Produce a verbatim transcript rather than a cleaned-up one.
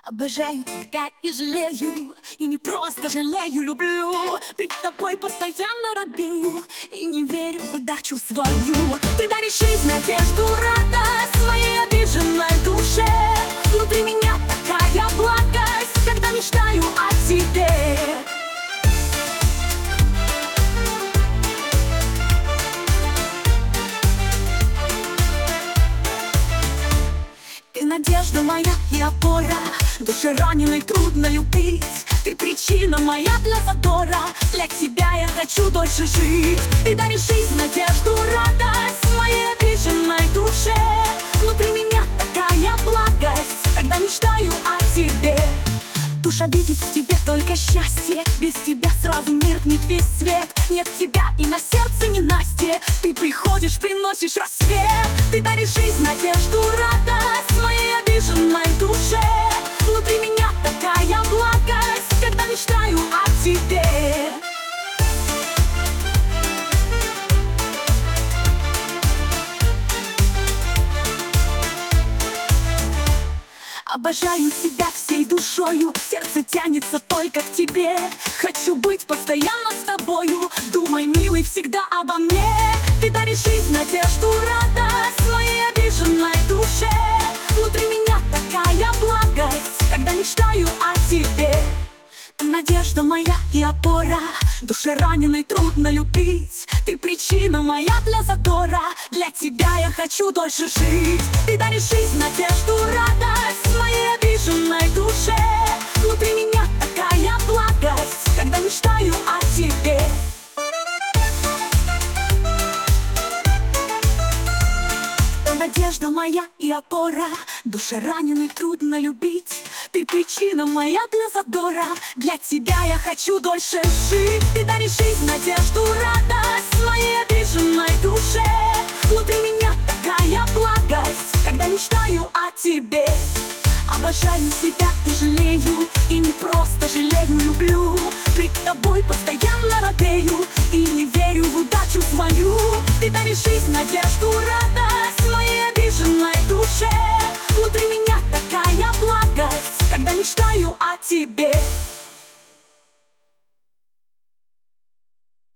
Обожаю тебя и жалею, и не просто жалею, люблю. Перед тобой постоянно робею, и не верю в удачу свою. Ты даришь жизнь, надежду, радость своей обиженной душе. Внутри меня такая благость, когда мечтаю о тебе. Ты надежда моя и опора, душе раненой трудно любить. Ты причина моя для задора, для тебя я хочу дольше жить. Ты даришь жизнь, надежду, радость моей обиженной душе. Внутри меня такая благость, когда мечтаю о тебе. Душа видит в тебе только счастье, без тебя сразу меркнет весь свет. Нет тебя и на сердце ненастье, ты приходишь, приносишь рассвет. Ты даришь жизнь, надежду, радость моей обиженной душе. Внутри меня такая благость, когда мечтаю о тебе. Обожаю тебя всей душою, сердце тянется только к тебе. Хочу быть постоянно с тобою, думай, милый, всегда обо мне. Ты даришь жизнь, надежду, радость моей обиженной душе. Внутри меня такая благость, когда мечтаю о тебе. Ты надежда моя и опора, душе раненой трудно любить. Ты причина моя для задора, для тебя я хочу дольше жить. Ты даришь жизнь, надежду, радость моей обиженной душе. Внутри меня такая благость, когда мечтаю о тебе. Надежда моя и опора, душе раненой трудно любить. Ты причина моя для задора, для тебя я хочу дольше жить. Ты даришь жизнь, надежду, радость моей обиженной